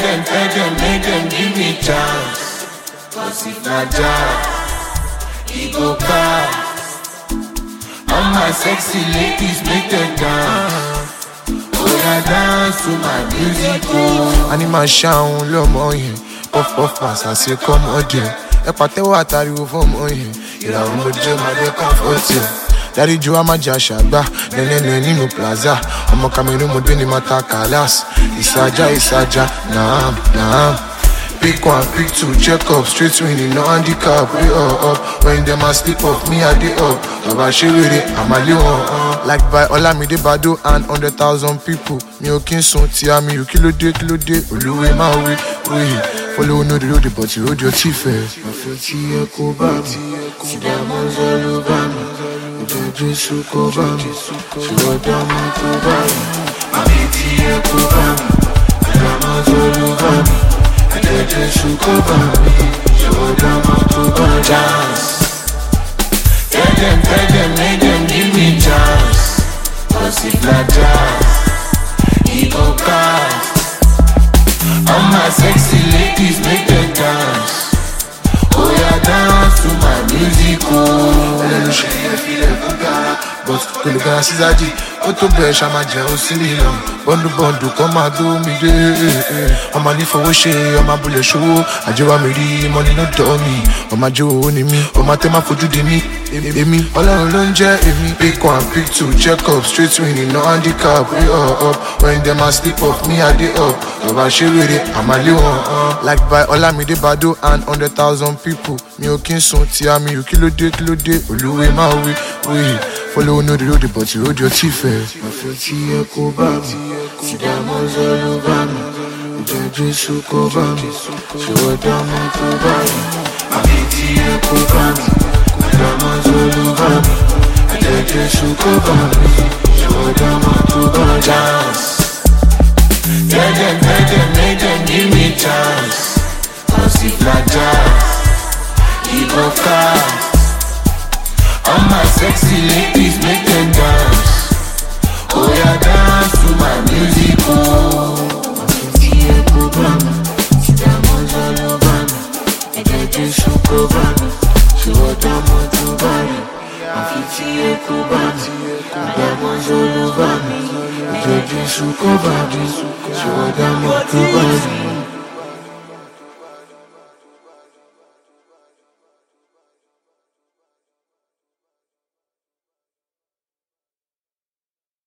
make them give me chance. Cause if not jazz, he go cast. All my sexy ladies make them dance. Oh, I dance to my music. Anima ṣàwọn lọ́mọ yẹn, puff puff pass àṣẹ kọ́mọ jẹ. Ẹ pàtẹ́wọ́ àtàríwò fọ́mọ yẹn, ìràwọ̀ mo jẹ́ máa dé kọ́fọ́tì. Daddy Joe Amaja Shagba, nene nínú plaza. Ọmọ Cameroon mo gbé ní mata kalas. Isaja, naam. Pick one, pick two, check up, straight winning, no handicap. We all up, when them a slip off, me a day up. Baba Shewere, I'm a lion. Like by Olamide Bado and 100,000 people. Mi ò kí n sùn tí a mi ò kí ló dé, olúwe máa wí. Follow no the road, but you hold your teeth first. I feel tí ẹ kò bá mi, tí diamonds all over me. Jésù kò bá mi, ṣùgbọ́n dámọ̀ tó bá mi. Àbí tí ẹ kò bá mi, diamonds all over me. Jésù kò bá mi, ṣùgbọ́n dámọ̀ tó bá mi. Chance, tell them, make them give me chance. Cause if not jazz, he go cast. All my sexy ladies make them dance. Oh yeah, dance to my music. But Kuluga Sizaji, Oto Besh, I'm a jealousy. Bondu, come out do me. I'm a for Woshe, I'm a bullet show. I do a miri, money not dummy. I'm a Joe, me, I'm a tema for Judimi. All alone, Emi. Pick one, pick two, check up, straight winning, no handicap. We all up, when them a slip off, me a day up. Baba Shewere, I'm a lion. Like by Olamide Bado and 100,000 people. Mi ò kí n sùn tí a mi ò kí ló dé, olúwe máa wí. Follow no the road, but you hold your teeth first. I feel tí ẹ kò bá mi, tí diamonds all over me. Jésù kò bá mi, ṣùgbọ́n dámọ̀ tó bá mi. Àbí tí ẹ kò bá mi, diamonds all over me. Jésù kò bá mi, ṣùgbọ́n dámọ̀ tó bá mi. Chance, tell them, make them give me chance. Cause if not jazz, he go cast. All my sexy ladies make them dance. Oh yeah, dance to my music. Àfẹ́tí ẹ kò bá mi, tí diamonds all over me. Jésù kò bá mi, ṣùgbọ́n dámọ̀ tó bá mi. Àfẹ́tí ẹ kò bá mi, diamonds all over me. Jésù kò bá mi, ṣùgbọ́n dámọ̀ tó bá mi.